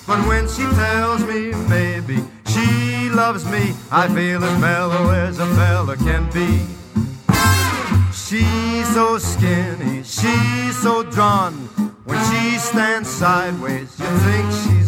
But when she tells me maybe she loves me, I feel as mellow as a fella can be. She's so skinny, she's so drawn. When she stands sideways, you think she's